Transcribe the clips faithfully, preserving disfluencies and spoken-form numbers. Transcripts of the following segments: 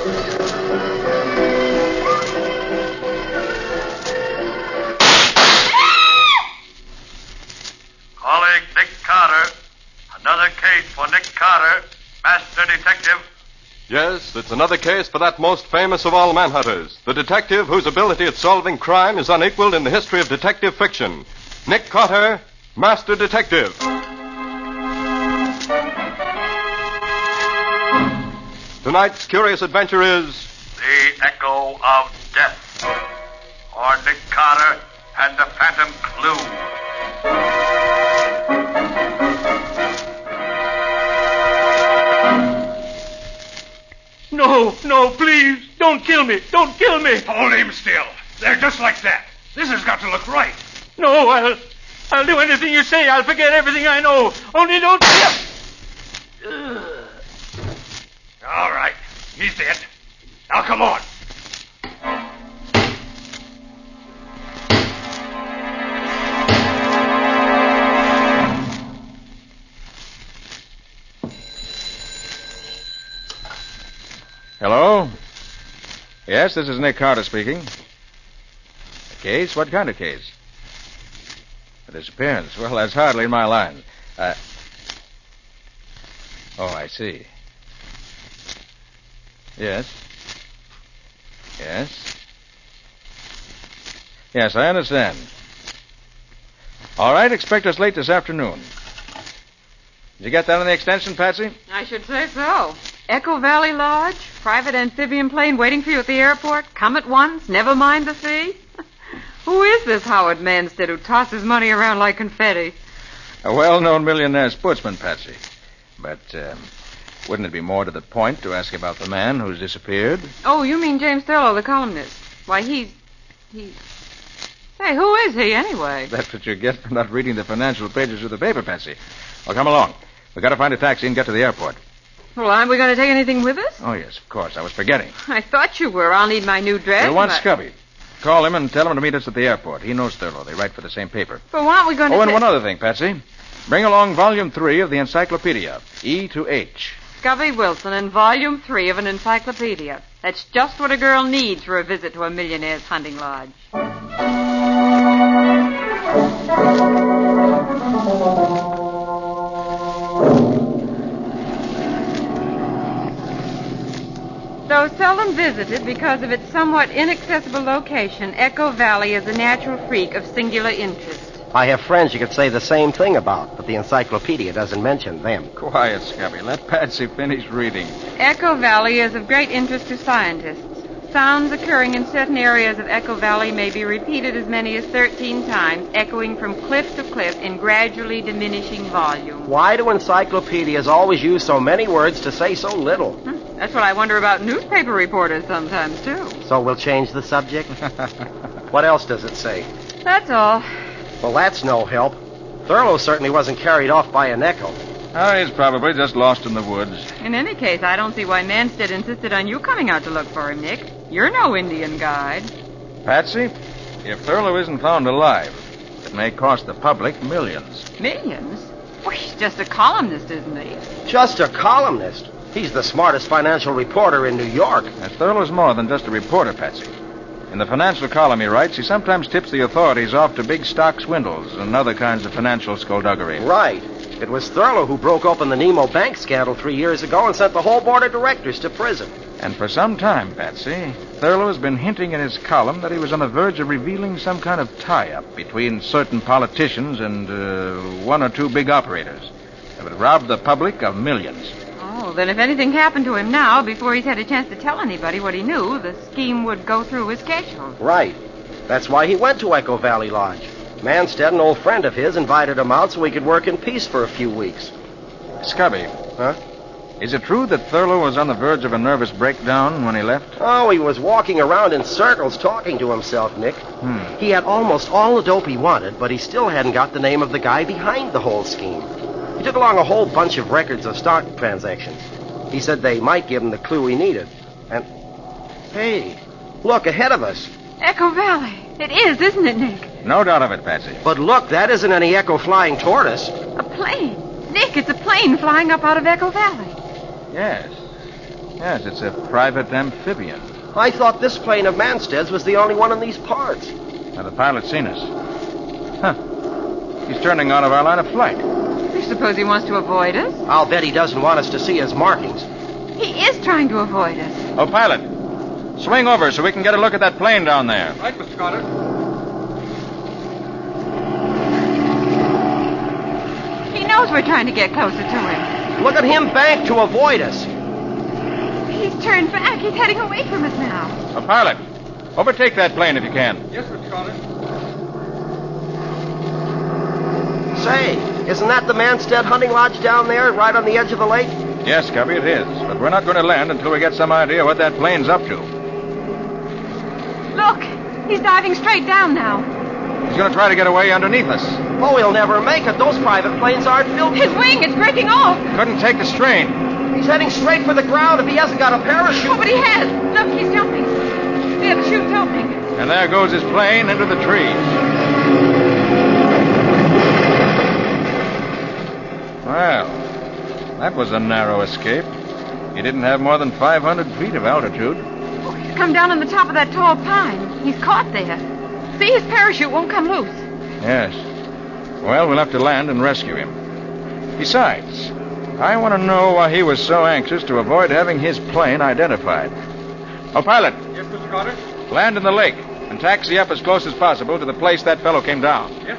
Calling Nick Carter. Another case for Nick Carter, Master Detective. Yes, it's another case for that most famous of all manhunters, the detective whose ability at solving crime is unequaled in the history of detective fiction. Nick Carter, Master Detective. Tonight's curious adventure is... The Echo of Death. Or Nick Carter and the Phantom Clue. No, no, please, don't kill me. Don't kill me. Hold him still. They're just like that. This has got to look right. No, I'll, I'll do anything you say. I'll forget everything I know. Only don't kill. All right, he's dead. Now come on. Hello? Yes, this is Nick Carter speaking. A case? What kind of case? A disappearance. Well, that's hardly in my line. Uh... Oh, I see. Yes. Yes. Yes, I understand. All right, expect us late this afternoon. Did you get that on the extension, Patsy? I should say so. Echo Valley Lodge, private amphibian plane waiting for you at the airport. Come at once, never mind the fee. Who is this Howard Manstead who tosses money around like confetti? A well-known millionaire sportsman, Patsy. But um, wouldn't it be more to the point to ask about the man who's disappeared? Oh, you mean James Thurlow, the columnist. Why, he's... he's... Hey, who is he, anyway? That's what you get for not reading the financial pages of the paper, Patsy. Well, come along. We've got to find a taxi and get to the airport. Well, aren't we going to take anything with us? Oh, yes, of course. I was forgetting. I thought you were. I'll need my new dress. We want I... Scubby. Call him and tell him to meet us at the airport. He knows Thurlow. They write for the same paper. But why aren't we going to... Oh, and ta- one other thing, Patsy. Bring along Volume three of the Encyclopedia, E to H. Scubby Wilson and Volume three of an encyclopedia. That's just what a girl needs for a visit to a millionaire's hunting lodge. Though seldom visited because of its somewhat inaccessible location, Echo Valley is a natural freak of singular interest. I have friends you could say the same thing about, but the encyclopedia doesn't mention them. Quiet, Scubby. Let Patsy finish reading. Echo Valley is of great interest to scientists. Sounds occurring in certain areas of Echo Valley may be repeated as many as thirteen times, echoing from cliff to cliff in gradually diminishing volume. Why do encyclopedias always use so many words to say so little? Hmm. That's what I wonder about newspaper reporters sometimes, too. So we'll change the subject? What else does it say? That's all. Well, that's no help. Thurlow certainly wasn't carried off by an echo. Oh, he's probably just lost in the woods. In any case, I don't see why Manstead insisted on you coming out to look for him, Nick. You're no Indian guide. Patsy, if Thurlow isn't found alive, it may cost the public millions. Millions? Well, he's just a columnist, isn't he? Just a columnist? He's the smartest financial reporter in New York. And Thurlow's more than just a reporter, Patsy. In the financial column he writes, he sometimes tips the authorities off to big stock swindles and other kinds of financial skullduggery. Right. It was Thurlow who broke open the Nemo Bank scandal three years ago and sent the whole board of directors to prison. And for some time, Patsy, Thurlow has been hinting in his column that he was on the verge of revealing some kind of tie-up between certain politicians and uh, one or two big operators that would rob the public of millions. Oh, then if anything happened to him now, before he's had a chance to tell anybody what he knew, the scheme would go through as scheduled. Right. That's why he went to Echo Valley Lodge. Manstead, an old friend of his, invited him out so he could work in peace for a few weeks. Scubby. Huh? Is it true that Thurlow was on the verge of a nervous breakdown when he left? Oh, he was walking around in circles talking to himself, Nick. Hmm. He had almost all the dope he wanted, but he still hadn't got the name of the guy behind the whole scheme. He took along a whole bunch of records of stock transactions. He said they might give him the clue he needed. And, hey, look, ahead of us. Echo Valley. It is, isn't it, Nick? No doubt of it, Patsy. But look, that isn't any Echo flying toward us. A plane. Nick, it's a plane flying up out of Echo Valley. Yes. Yes, it's a private amphibian. I thought this plane of Manstead's was the only one in these parts. Now, the pilot's seen us. Huh. He's turning out of our line of flight. You suppose he wants to avoid us? I'll bet he doesn't want us to see his markings. He is trying to avoid us. Oh, pilot, swing over so we can get a look at that plane down there. Right, Mister Carter. He knows we're trying to get closer to him. Look at him bank to avoid us. He's turned back. He's heading away from us now. Oh, pilot, overtake that plane if you can. Yes, Mister Carter. Say, isn't that the Manstead hunting lodge down there, right on the edge of the lake? Yes, Cubby, it is. But we're not going to land until we get some idea what that plane's up to. Look, he's diving straight down now. He's going to try to get away underneath us. Oh, he'll never make it. Those private planes aren't built. His wing, it's breaking off. Couldn't take the strain. He's heading straight for the ground if he hasn't got a parachute. Oh, but he has. Look, he's jumping. There, the chute's opening. And there goes his plane into the trees. Well, that was a narrow escape. He didn't have more than five hundred feet of altitude. Oh, he's come down on the top of that tall pine. He's caught there. See, his parachute won't come loose. Yes. Well, we'll have to land and rescue him. Besides, I want to know why he was so anxious to avoid having his plane identified. Oh, pilot. Yes, Mister Carter. Land in the lake and taxi up as close as possible to the place that fellow came down. Yes.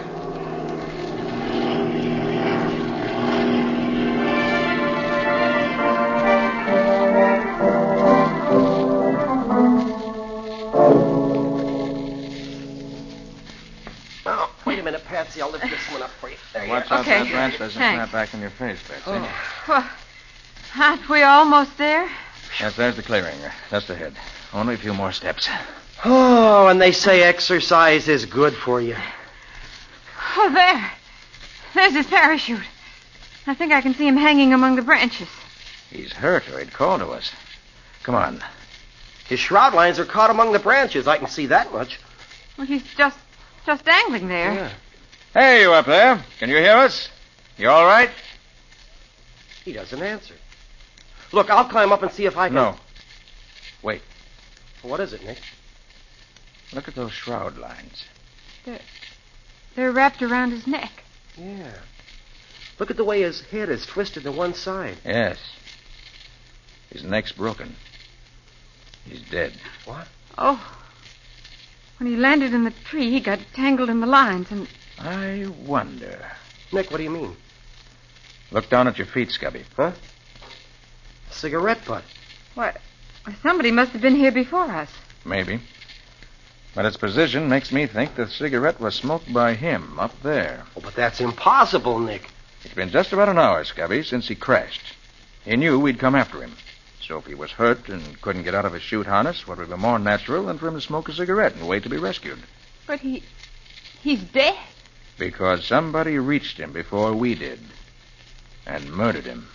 Oh, wait a minute, Patsy. I'll lift this one up for you. There you Watch are. out Okay. that branch doesn't Thanks. snap back in your face, Betsy. Oh. Well, aren't we almost there? Yes, there's the clearing. Just ahead. Only a few more steps. Oh, and they say exercise is good for you. Oh, there. There's his parachute. I think I can see him hanging among the branches. He's hurt or he'd call to us. Come on. His shroud lines are caught among the branches. I can see that much. Well, he's just just dangling there. Yeah. Hey, you up there. Can you hear us? You all right? He doesn't answer. Look, I'll climb up and see if I can... No. Wait. What is it, Nick? Look at those shroud lines. They're wrapped around his neck. Yeah. Look at the way his head is twisted to one side. Yes. His neck's broken. He's dead. What? Oh. When he landed in the tree, he got tangled in the lines and... I wonder. Nick, what do you mean? Look down at your feet, Scubby. Huh? Cigarette butt. What? Somebody must have been here before us. Maybe. But its position makes me think the cigarette was smoked by him up there. Oh, but that's impossible, Nick. It's been just about an hour, Scubby, since he crashed. He knew we'd come after him. So if he was hurt and couldn't get out of his chute harness, what would be more natural than for him to smoke a cigarette and wait to be rescued? But he... he's dead. Because somebody reached him before we did. And murdered him.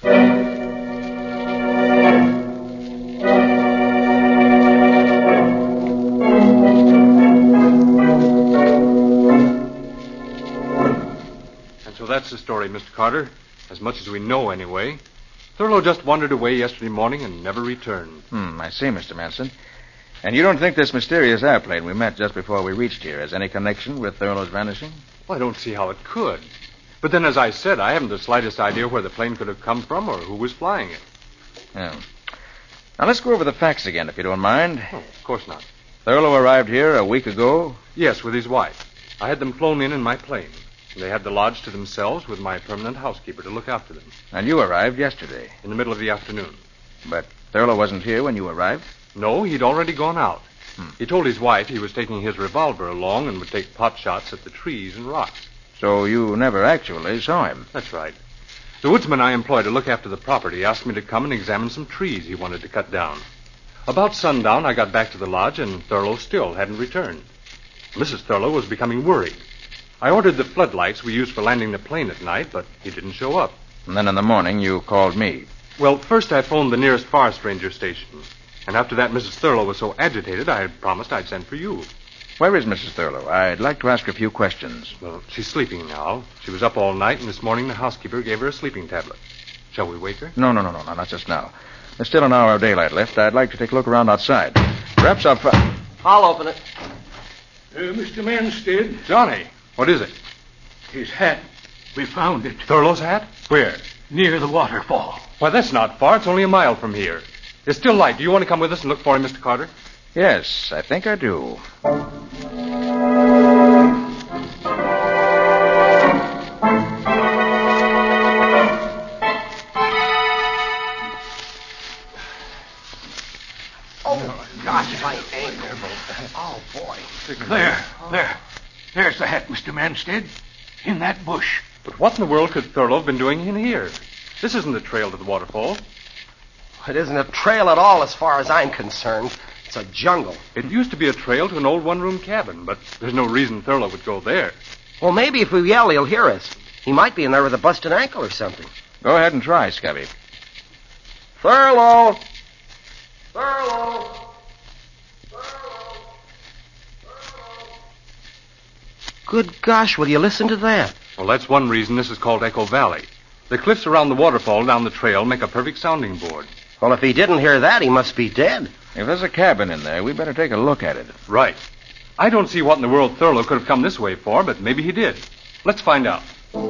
And so that's the story, Mister Carter. As much as we know, anyway. Thurlow just wandered away yesterday morning and never returned. Hmm, I see, Mister Manson. And you don't think this mysterious airplane we met just before we reached here has any connection with Thurlow's vanishing? Well, I don't see how it could. But then, as I said, I haven't the slightest idea where the plane could have come from or who was flying it. Yeah. Now, let's go over the facts again, if you don't mind. Oh, of course not. Thurlow arrived here a week ago. Yes, with his wife. I had them flown in in my plane. They had the lodge to themselves with my permanent housekeeper to look after them. And you arrived yesterday. In the middle of the afternoon. But Thurlow wasn't here when you arrived? No, he'd already gone out. Hmm. He told his wife he was taking his revolver along and would take pot shots at the trees and rocks. So you never actually saw him? That's right. The woodsman I employ to look after the property asked me to come and examine some trees he wanted to cut down. About sundown, I got back to the lodge, and Thurlow still hadn't returned. Missus Thurlow was becoming worried. I ordered the floodlights we use for landing the plane at night, but he didn't show up. And then in the morning, you called me. Well, first I phoned the nearest forest ranger station. And after that, Missus Thurlow was so agitated, I had promised I'd send for you. Where is Missus Thurlow? I'd like to ask her a few questions. Well, she's sleeping now. She was up all night, and this morning the housekeeper gave her a sleeping tablet. Shall we wake her? No, no, no, no, no, not just now. There's still an hour of daylight left. I'd like to take a look around outside. Perhaps I'll find... I'll open it. Uh, Mister Manstead, Johnny, what is it? his hat. We found it Thurlow's hat? Where? near the waterfall. Why, that's not far. It's only a mile from here. There's still light. Do you want to come with us and look for him, Mister Carter? Yes, I think I do. Oh, gosh, my ankle. Oh, boy. There, there. There's the hat, Mister Manstead. In that bush. But what in the world could Thurlow have been doing in here? This isn't the trail to the waterfall. It isn't a trail at all as far as I'm concerned. It's a jungle. It used to be a trail to an old one-room cabin, but there's no reason Thurlow would go there. Well, maybe if we yell, he'll hear us. He might be in there with a busted ankle or something. Go ahead and try, Scubby. Thurlow! Thurlow! Thurlow! Thurlow! Good gosh, will you listen to that? Well, that's one reason this is called Echo Valley. The cliffs around the waterfall down the trail make a perfect sounding board. Well, if he didn't hear that, he must be dead. If there's a cabin in there, we better take a look at it. Right. I don't see what in the world Thurlow could have come this way for, but maybe he did. Let's find out.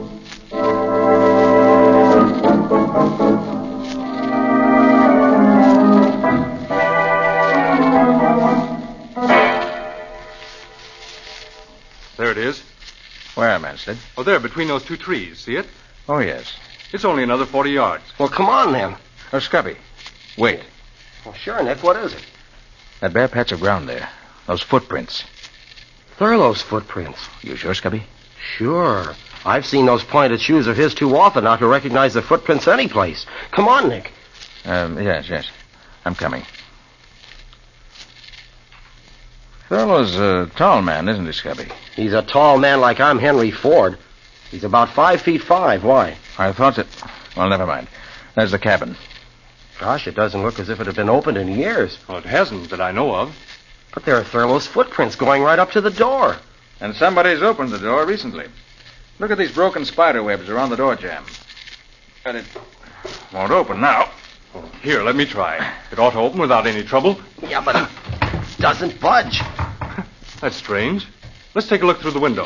There it is. Where, Manstead? Oh, there, between those two trees. See it? Oh, yes. It's only another forty yards. Well, come on, then. Oh, Scubby. Wait. Well, sure, Nick, what is it? That bare patch of ground there. Those footprints. Thurlow's footprints. You sure, Scubby? Sure. I've seen those pointed shoes of his too often not to recognize the footprints anyplace. Come on, Nick. Um, yes, yes. I'm coming. Thurlow's a tall man, isn't he, Scubby? He's a tall man like I'm Henry Ford. He's about five feet five. Why? I thought that... Well, never mind. There's the cabin. Gosh, it doesn't look as if it had been opened in years. Well, it hasn't that I know of. But there are Thurlow's footprints going right up to the door. And somebody's opened the door recently. Look at these broken spider webs around the door jamb. And it won't open now. Oh, here, let me try. It ought to open without any trouble. Yeah, but it doesn't budge. That's strange. Let's take a look through the window.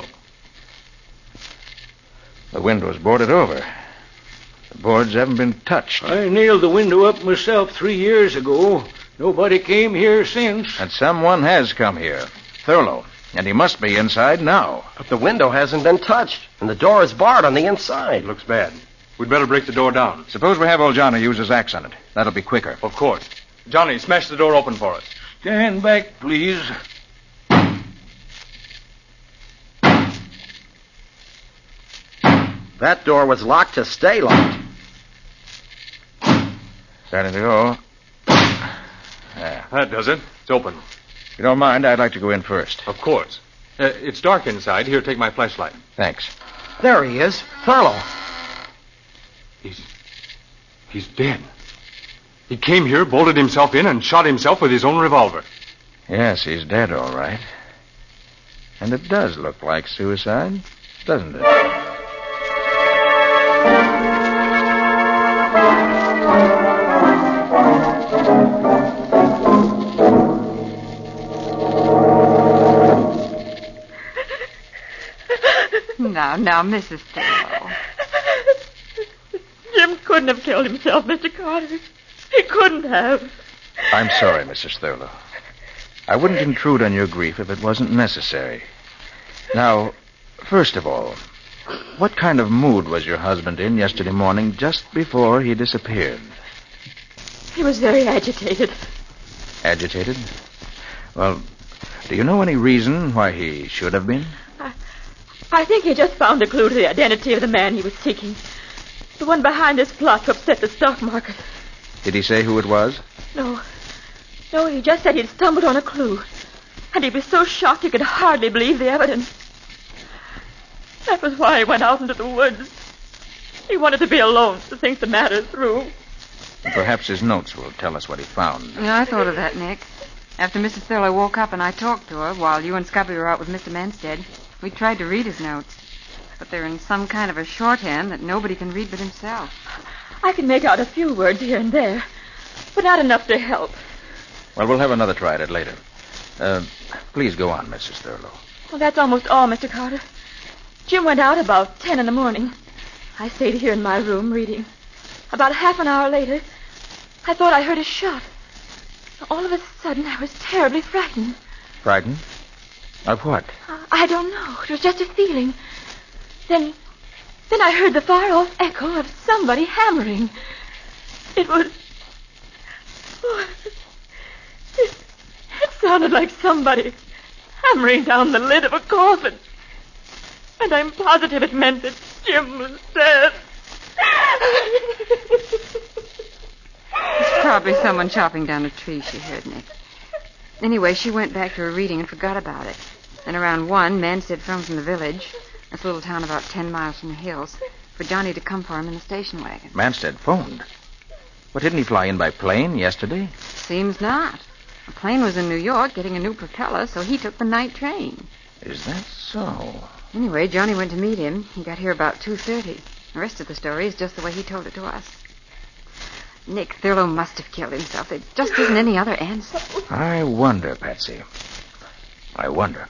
The window's boarded over. The boards haven't been touched. I nailed the window up myself three years ago. Nobody came here since. And someone has come here. Thurlow. And he must be inside now. But the window hasn't been touched, and the door is barred on the inside. It looks bad. We'd better break the door down. Suppose we have old Johnny use his axe on it. That'll be quicker. Of course. Johnny, smash the door open for us. Stand back, please. That door was locked to stay locked. Starting to go. There. That does it. It's open. If you don't mind, I'd like to go in first. Of course. Uh, it's dark inside. Here, take my flashlight. Thanks. There he is. Thurlow. He's... He's dead. He came here, bolted himself in, and shot himself with his own revolver. Yes, he's dead, all right. And it does look like suicide, doesn't it? Now, now, Missus Thurlow. Jim couldn't have killed himself, Mister Carter. He couldn't have. I'm sorry, Missus Thurlow. I wouldn't intrude on your grief if it wasn't necessary. Now, first of all, what kind of mood was your husband in yesterday morning just before he disappeared? He was very agitated. Agitated? Well, do you know any reason why he should have been? I, I think he just found a clue to the identity of the man he was seeking. The one behind this plot to upset the stock market. Did he say who it was? No. No, he just said he'd stumbled on a clue. And he was so shocked he could hardly believe the evidence. That was why he went out into the woods. He wanted to be alone to think the matter through. Perhaps his notes will tell us what he found. Yeah, I thought of that, Nick. After Missus Thurlow woke up and I talked to her while you and Scubby were out with Mister Manstead, we tried to read his notes. But they're in some kind of a shorthand that nobody can read but himself. I can make out a few words here and there. but not enough to help. Well, we'll have another try at it later. Uh, please go on, Missus Thurlow. Well, that's almost all, Mister Carter. Jim went out about ten in the morning. I stayed here in my room reading. About half an hour later, I thought I heard a shot. All of a sudden, I was terribly frightened. Frightened? Of what? Uh, I don't know. It was just a feeling. Then, then I heard the far-off echo of somebody hammering. It was... Oh, it, it sounded like somebody hammering down the lid of a coffin. And I'm positive it meant that Jim was dead. It's probably someone chopping down a tree, she heard, Nick. Anyway, she went back to her reading and forgot about it. Then around one, Manstead phoned from the village, that's a little town about ten miles from the hills, for Johnny to come for him in the station wagon. Manstead phoned? But didn't he fly in by plane yesterday? Seems not. The plane was in New York getting a new propeller, so he took the night train. Is that so? Anyway, Johnny went to meet him. He got here about two thirty. The rest of the story is just the way he told it to us. Nick Thurlow must have killed himself. There just isn't any other answer. I wonder, Patsy. I wonder.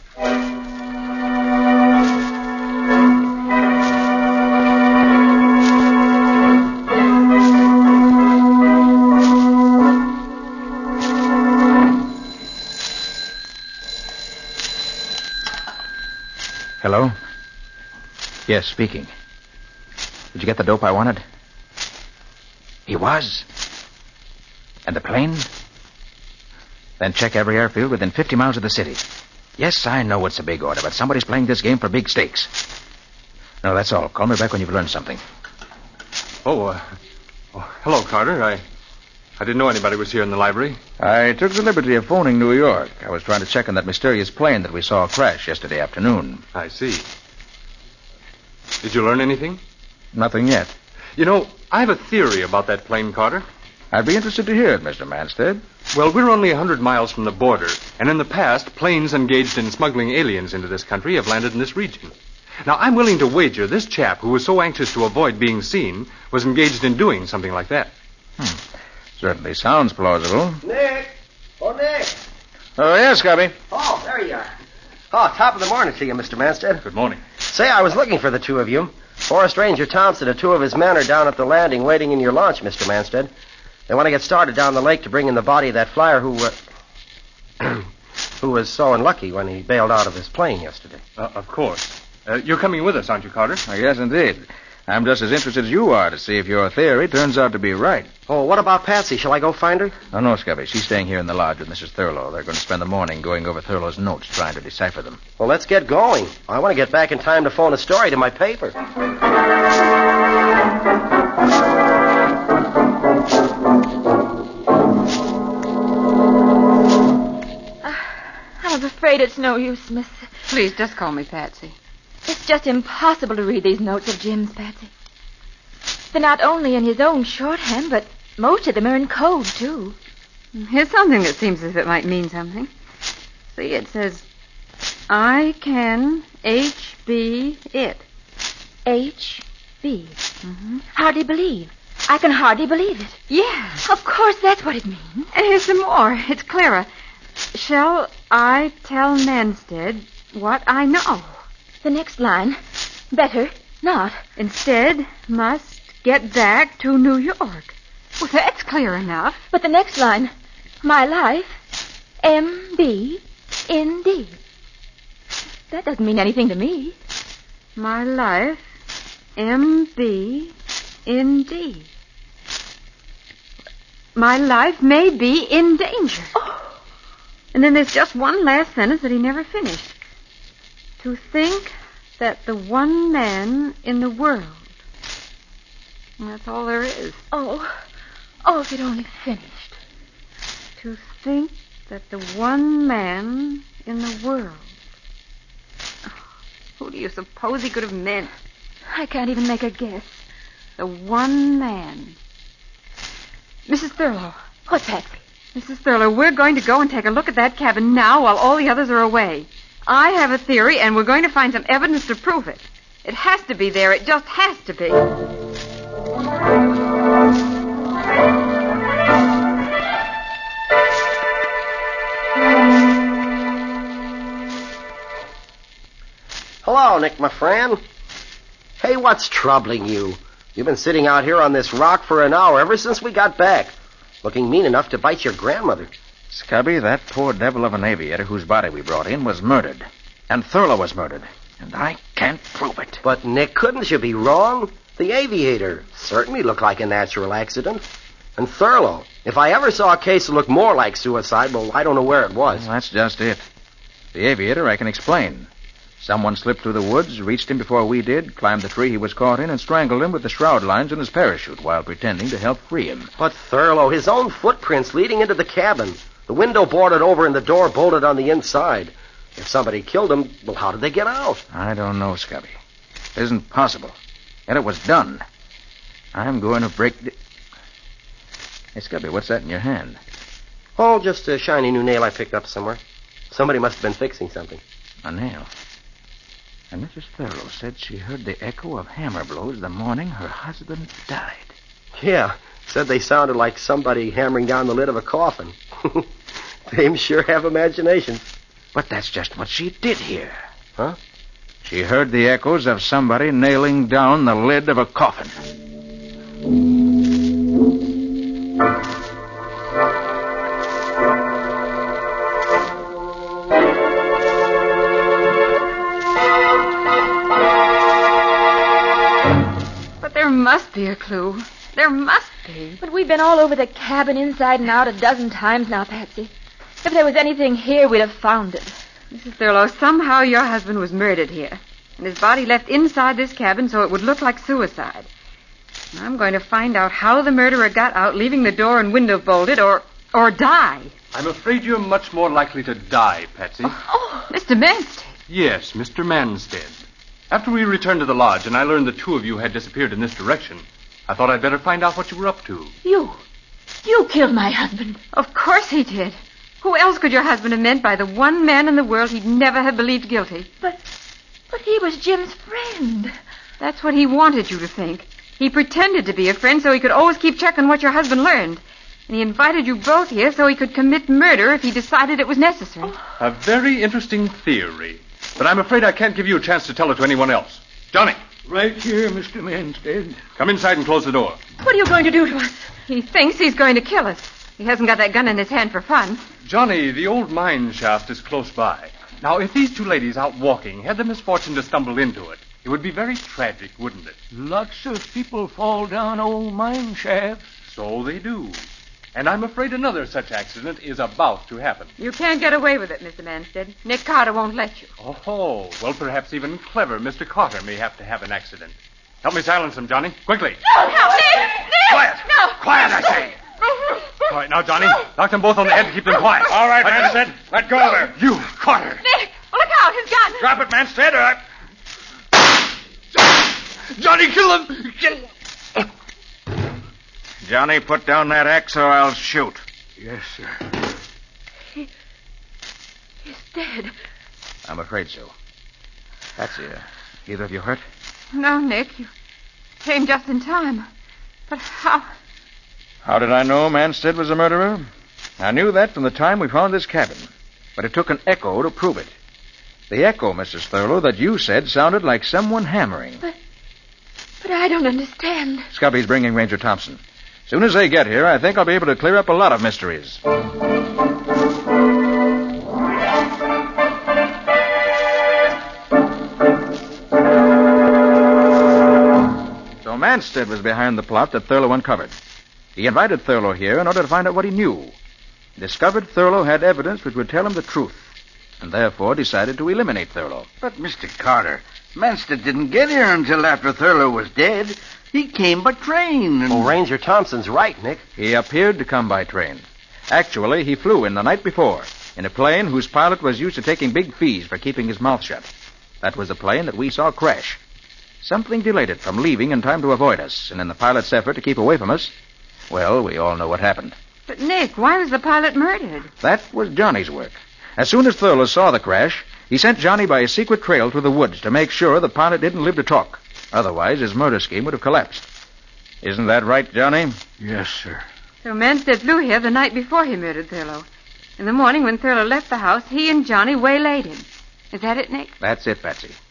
Hello? Yes, speaking. Did you get the dope I wanted? He was? And the plane? Then check every airfield within fifty miles of the city. Yes, I know it's a big order, but somebody's playing this game for big stakes. No, that's all. Call me back when you've learned something. Oh, uh, oh hello, Carter. I, I didn't know anybody was here in the library. I took the liberty of phoning New York. I was trying to check on that mysterious plane that we saw crash yesterday afternoon. I see. Did you learn anything? Nothing yet. You know, I have a theory about that plane, Carter. I'd be interested to hear it, Mister Manstead. Well, we're only a hundred miles from the border, and in the past, planes engaged in smuggling aliens into this country have landed in this region. Now, I'm willing to wager this chap, who was so anxious to avoid being seen, was engaged in doing something like that. Hmm. Certainly sounds plausible. Nick! Oh, Nick! Oh, yes, Scubby. Oh, there you are. Oh, top of the morning to you, Mister Manstead. Good morning. Say, I was looking for the two of you. Forest Ranger Thompson and two of his men are down at the landing waiting in your launch, Mister Manstead. They want to get started down the lake to bring in the body of that flyer who, uh, who was so unlucky when he bailed out of his plane yesterday. Uh, of course. Uh, you're coming with us, aren't you, Carter? Oh, yes, indeed. I'm just as interested as you are to see if your theory turns out to be right. Oh, what about Patsy? Shall I go find her? Oh, no, Scubby. She's staying here in the lodge with Missus Thurlow. They're going to spend the morning going over Thurlow's notes, trying to decipher them. Well, let's get going. I want to get back in time to phone a story to my paper. I'm afraid it's no use, Miss. Please, just call me Patsy. It's just impossible to read these notes of Jim's, Patsy. They're not only in his own shorthand, but most of them are in code, too. Here's something that seems as if it might mean something. See, it says, I can H B it. H B. Mm-hmm. Hardly believe. I can hardly believe it. Yeah. Of course, that's what it means. And here's some more. It's clearer. Shall I tell Manstead what I know? The next line. Better not. Instead, must get back to New York. Well, that's clear enough. But the next line. My life, M B N D. That doesn't mean anything to me. My life, M B N D. My life may be in danger. Oh. And then there's just one last sentence that he never finished. To think that the one man in the world. And that's all there is. Oh. Oh, if it only finished. To think that the one man in the world. Oh, who do you suppose he could have meant? I can't even make a guess. The one man. Missus Thurlow. What's Patsy? Missus Thurlow, we're going to go and take a look at that cabin now while all the others are away. I have a theory, and we're going to find some evidence to prove it. It has to be there. It just has to be. Hello, Nick, my friend. Hey, what's troubling you? You've been sitting out here on this rock for an hour ever since we got back, looking mean enough to bite your grandmother. Scubby, that poor devil of an aviator whose body we brought in was murdered. And Thurlow was murdered. And I can't prove it. But, Nick, couldn't you be wrong? The aviator certainly looked like a natural accident. And Thurlow, if I ever saw a case that looked more like suicide, well, I don't know where it was. Well, that's just it. The aviator I can explain. Someone slipped through the woods, reached him before we did, climbed the tree he was caught in, and strangled him with the shroud lines in his parachute while pretending to help free him. But Thurlow, his own footprints leading into the cabin. The window boarded over and the door bolted on the inside. If somebody killed him, well, how did they get out? I don't know, Scubby. It isn't possible. Yet it was done. I'm going to break the... Hey, Scubby, what's that in your hand? Oh, just a shiny new nail I picked up somewhere. Somebody must have been fixing something. A nail. And Missus Thurlow said she heard the echo of hammer blows the morning her husband died. Yeah, said they sounded like somebody hammering down the lid of a coffin. They sure have imaginations. But that's just what she did hear. Huh? She heard the echoes of somebody nailing down the lid of a coffin. But there must be a clue. There must be. But we've been all over the cabin inside and out a dozen times now, Patsy. If there was anything here, we'd have found it. Missus Thurlow, somehow your husband was murdered here, and his body left inside this cabin so it would look like suicide. And I'm going to find out how the murderer got out, leaving the door and window bolted, or or die. I'm afraid you're much more likely to die, Patsy. Oh, Mister Manstead. Yes, Mister Manstead. After we returned to the lodge and I learned the two of you had disappeared in this direction, I thought I'd better find out what you were up to. You. You killed my husband. Of course he did. Who else could your husband have meant by the one man in the world he'd never have believed guilty? But, but he was Jim's friend. That's what he wanted you to think. He pretended to be a friend so he could always keep checking what your husband learned. And he invited you both here so he could commit murder if he decided it was necessary. Oh. A very interesting theory. But I'm afraid I can't give you a chance to tell it to anyone else. Johnny. Right here, Mister Manstead. Come inside and close the door. What are you going to do to us? He thinks he's going to kill us. He hasn't got that gun in his hand for fun. Johnny, the old mine shaft is close by. Now, if these two ladies out walking had the misfortune to stumble into it, it would be very tragic, wouldn't it? Lots of people fall down old mine shafts. So they do. And I'm afraid another such accident is about to happen. You can't get away with it, Mister Manstead. Nick Carter won't let you. Oh, well, perhaps even clever Mister Carter may have to have an accident. Help me silence him, Johnny. Quickly. No, no, Nick! Nick! Quiet! No! Quiet, I say! All right, now, Johnny, knock them both on the head and keep them quiet. All right, Manstead. Let go of her. You, Carter. Nick, look out, his gun. Drop it, Manstead, or... Johnny, kill him! Kill him! Johnny, put down that axe or I'll shoot. Yes, sir. He, he's dead. I'm afraid so. Patsy, uh, either of you hurt? No, Nick, you came just in time. But how... How did I know Manstead was a murderer? I knew that from the time we found this cabin. But it took an echo to prove it. The echo, Missus Thurlow, that you said sounded like someone hammering. But, but I don't understand. Scubby's bringing Ranger Thompson. As soon as they get here, I think I'll be able to clear up a lot of mysteries. So Manstead was behind the plot that Thurlow uncovered. He invited Thurlow here in order to find out what he knew. He discovered Thurlow had evidence which would tell him the truth, and therefore decided to eliminate Thurlow. But, Mister Carter, Manstead didn't get here until after Thurlow was dead. He came by train. And... Oh, Ranger Thompson's right, Nick. He appeared to come by train. Actually, he flew in the night before, in a plane whose pilot was used to taking big fees for keeping his mouth shut. That was the plane that we saw crash. Something delayed it from leaving in time to avoid us, and in the pilot's effort to keep away from us, well, we all know what happened. But, Nick, why was the pilot murdered? That was Johnny's work. As soon as Thurlow saw the crash, he sent Johnny by a secret trail through the woods to make sure the pilot didn't live to talk. Otherwise, his murder scheme would have collapsed. Isn't that right, Johnny? Yes, sir. So Manstead flew here the night before he murdered Thurlow. In the morning when Thurlow left the house, he and Johnny waylaid him. Is that it, Nick? That's it, Patsy.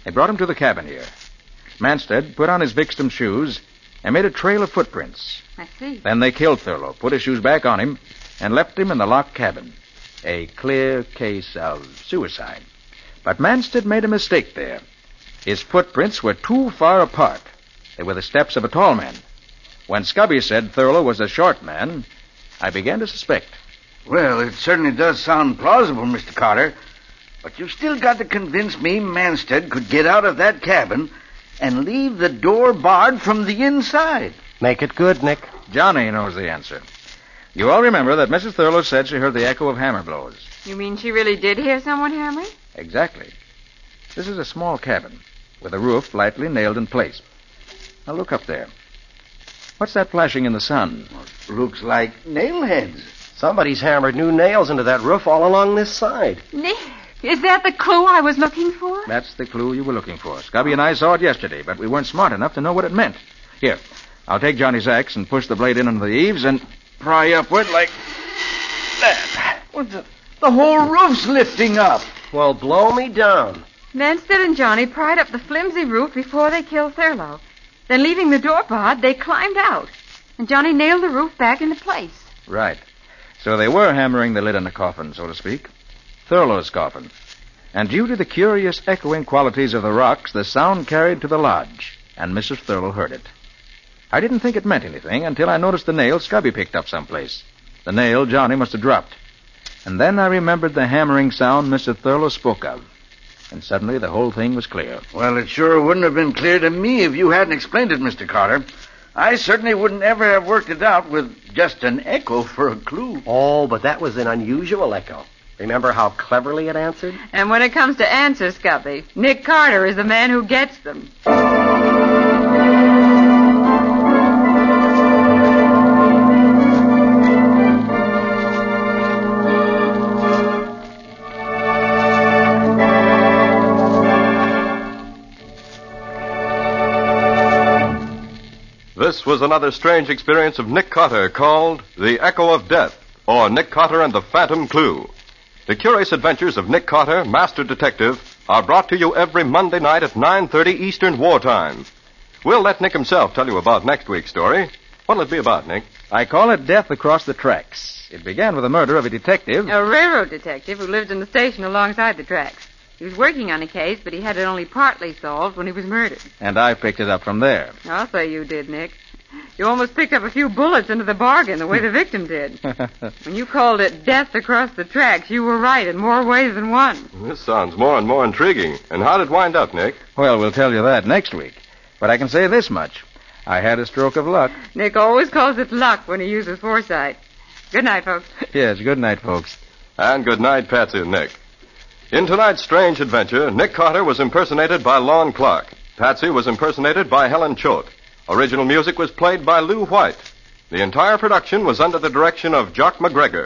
They brought him to the cabin here. Manstead put on his victim's shoes and made a trail of footprints. I see. Then they killed Thurlow, put his shoes back on him, and left him in the locked cabin. A clear case of suicide. But Manstead made a mistake there. His footprints were too far apart. They were the steps of a tall man. When Scubby said Thurlow was a short man, I began to suspect. Well, it certainly does sound plausible, Mister Carter. But you've still got to convince me Manstead could get out of that cabin and leave the door barred from the inside. Make it good, Nick. Johnny knows the answer. You all remember that Missus Thurlow said she heard the echo of hammer blows. You mean she really did hear someone hammering? Exactly. This is a small cabin with a roof lightly nailed in place. Now look up there. What's that flashing in the sun? Looks like nail heads. Somebody's hammered new nails into that roof all along this side. Nick, is that the clue I was looking for? That's the clue you were looking for. Scubby and I saw it yesterday, but we weren't smart enough to know what it meant. Here, I'll take Johnny's axe and push the blade in under the eaves and pry upward like that. Well, the, the whole roof's lifting up. Well, blow me down. Manstead and Johnny pried up the flimsy roof before they killed Thurlow. Then, leaving the door barred, they climbed out. And Johnny nailed the roof back into place. Right. So they were hammering the lid on the coffin, so to speak. Thurlow's coffin. And due to the curious echoing qualities of the rocks, the sound carried to the lodge, and Missus Thurlow heard it. I didn't think it meant anything until I noticed the nail Scubby picked up someplace. The nail Johnny must have dropped. And then I remembered the hammering sound Mister Thurlow spoke of. And suddenly the whole thing was clear. Well, it sure wouldn't have been clear to me if you hadn't explained it, Mister Carter. I certainly wouldn't ever have worked it out with just an echo for a clue. Oh, but that was an unusual echo. Remember how cleverly it answered? And when it comes to answers, Scubby, Nick Carter is the man who gets them. This was another strange experience of Nick Carter called The Echo of Death, or Nick Carter and the Phantom Clue. The curious adventures of Nick Carter, Master Detective, are brought to you every Monday night at nine thirty Eastern Wartime. We'll let Nick himself tell you about next week's story. What'll it be about, Nick? I call it Death Across the Tracks. It began with the murder of a detective. A railroad detective who lived in the station alongside the tracks. He was working on a case, but he had it only partly solved when he was murdered. And I picked it up from there. I'll say you did, Nick. You almost picked up a few bullets into the bargain the way the victim did. When you called it Death Across the Tracks, you were right in more ways than one. This sounds more and more intriguing. And how did it wind up, Nick? Well, we'll tell you that next week. But I can say this much. I had a stroke of luck. Nick always calls it luck when he uses foresight. Good night, folks. Yes, good night, folks. And good night, Patsy and Nick. In tonight's strange adventure, Nick Carter was impersonated by Lon Clark. Patsy was impersonated by Helen Choate. Original music was played by Lou White. The entire production was under the direction of Jock McGregor.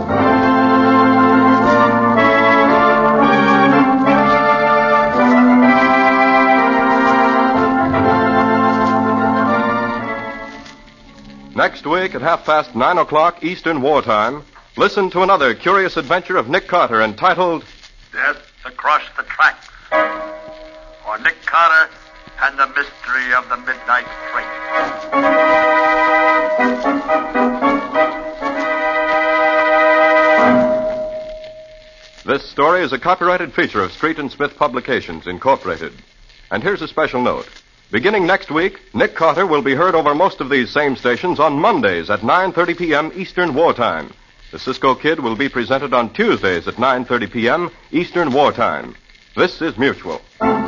Next week at half past nine o'clock Eastern Wartime, listen to another curious adventure of Nick Carter entitled Death Across the Tracks, or Nick Carter and the Mystery of the Midnight Train. This story is a copyrighted feature of Street and Smith Publications, Incorporated. And here's a special note. Beginning next week, Nick Carter will be heard over most of these same stations on Mondays at nine thirty p.m. Eastern Wartime. The Cisco Kid will be presented on Tuesdays at nine thirty p.m. Eastern Wartime. This is Mutual.